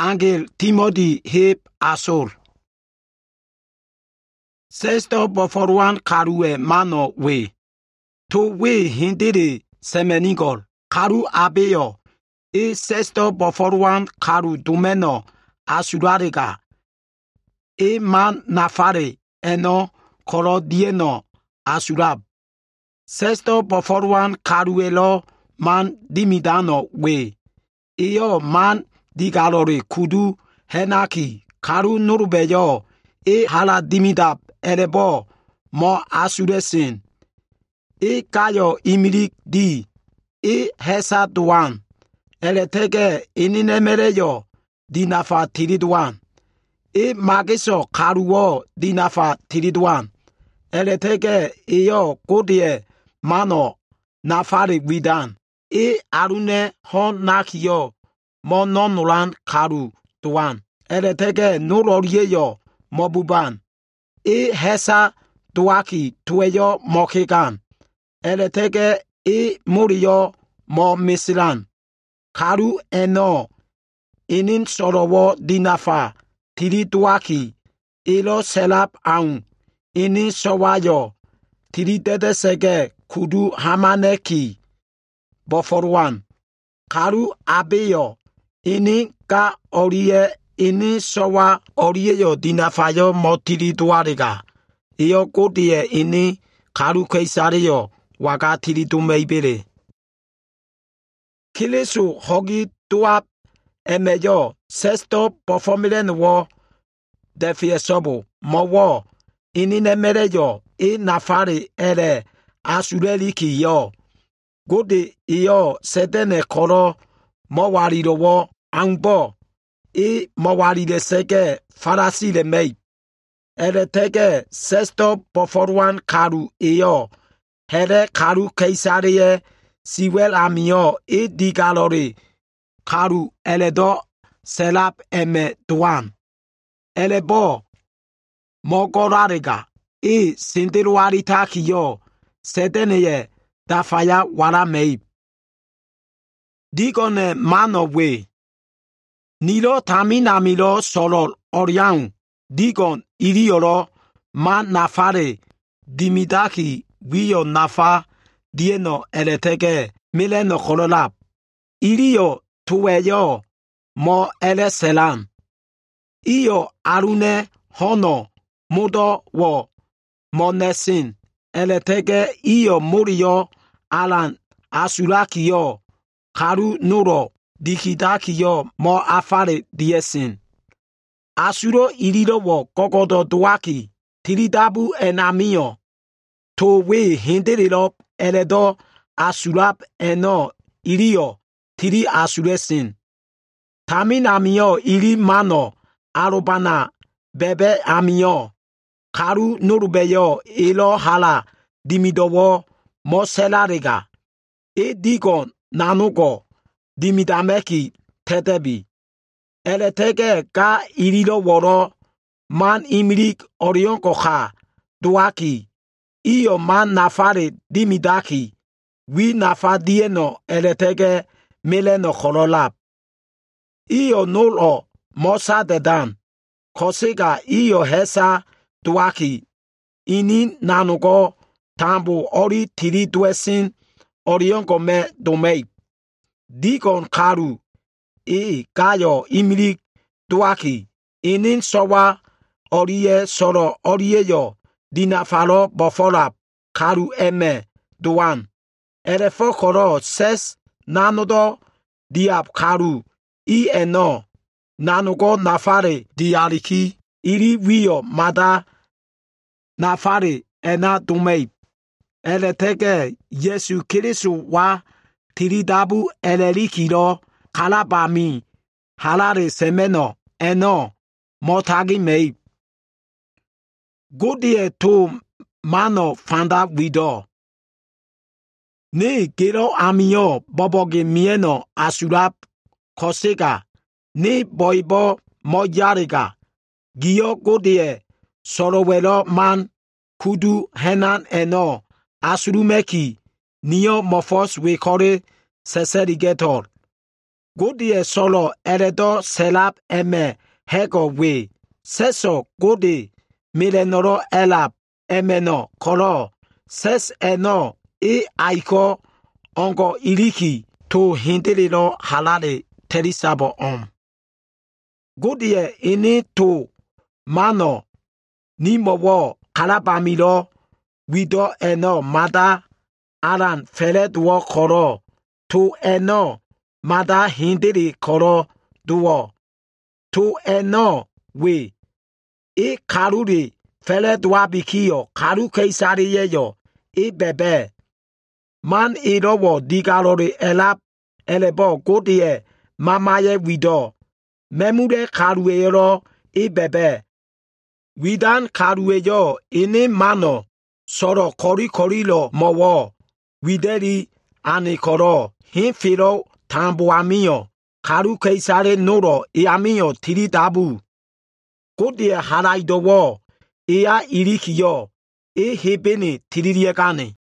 Angel Timothy heb Asor. Sesto boforuan karue mano we. To we hindere semenigol. Karu abeyo. E sesto boforuan karu dumeno asurarega. E man nafare eno korodieno asurab. Sesto boforuan karuelo man dimidano we. Iyo man digalore kudu henaki karu nurubeyo e hala dimidab erebo mo asuresin. E kayo imirik di e hesa duan. Eletege ininemereyo dinafa tiriduan. E magiso karuo dinafa tiriduan. Eletege iyo kodie mano nafari widan. E arune hon nakiyo mo nonulan karu duan. Eletege nurorieyo mobuban. E hesa duaki tueyo mokegan. Eletege e muriyo mo misilan. Karu eno inin sorowo dinafa tiri duaki. Ilo selap aun. Inin sowayo tiri dedesege kudu hamaneki. Boforuan. Karu abeyo. Ini ka orie ini sowa orieyo dinafayo motiri duarega. Iyo kodie ini karu keisareyo waga tiri dumeibere. Kilesu hogi duap emeyo sesto performilen wo defiesobo mowo ini nemereyo e nafari ere asureliki yo. Gode iyo sedene koro mowarido wo angbo e mowaride sege farasi le mei. Eretege sesto perforwan karu iyo here karu keisareye siwel amio e digalore karu eledo selap eme duan. Elebo mogorarega e sindiruarita kiyo sedeneye dafaya wara meib. Digone mano we. Nilo taminamilo solol oriang. Digon irioro man nafare dimidaki wiyo nafa dieno eletege mileno kololap. Irio tuweyo mo eleselan. Iyo arune hono mudo wo monesin. Eletege iyo muriyo alan asurakiyo karu nuro dikidakiyo mo afare diesin. Asuro iriro wo kokodo duaki tiridabu enamio. To we hindirilo eledo asurap eno irio tiri asuresin. Taminamio iri mano arubana bebe amio. Karu nurubeyo ilo hala dimidowo moselarega. E digon nanugo dimidameki tetebi. Eletege ka irilo woro man imirik orionko ha duaki. Iyo man nafare dimidaki. Wi nafa dieno eletege mileno kololap. Iyo nulo mosa dedan. Kosega iyo hesa duaki. Ini nanugo tambu ori tiri duesin orionko me domei. Digon karu. E kayo imirik duaki. Inin sowa orie soro orieyo dinafalo bofolap karu eme duan. Erefo koro ses nanodo diap karu I eno nanugo nafare diariki iri wiyo mada nafare ena dumei. Eletege Yesu Kirisu wa tiridabu elerikiro kalabami halare semeno eno motagi mei. Godie to mano fanda wido. Ne gero amio boboge mieno asurap kosega. Ne boibo mojarega. Giyo godie sorowelo man kudu henan eno asurumeki niyo mofos wekore seserigetor. Godie solo eredo selap eme hego we. Seso godi milenoro elap emeno koro. Ses eno aiko ongo iliki to hindelino halale terisabo Godie ini to mano ni mowo kalabamilo wido eno mada aran felet wo koro to eno mada hindeli koro duo to eno we karuri felet wabikio karu keisari yeyo bebe man irowo digarori elap elebo Godie mamaye wido memure karuero bebe Widan karueyo ini mano soro kori lo mowo wideri anikoro hinfiro tambo amio karu keisare noro amio tiri dabu Godie haraidowo ea irikiyo hebeni tiririekane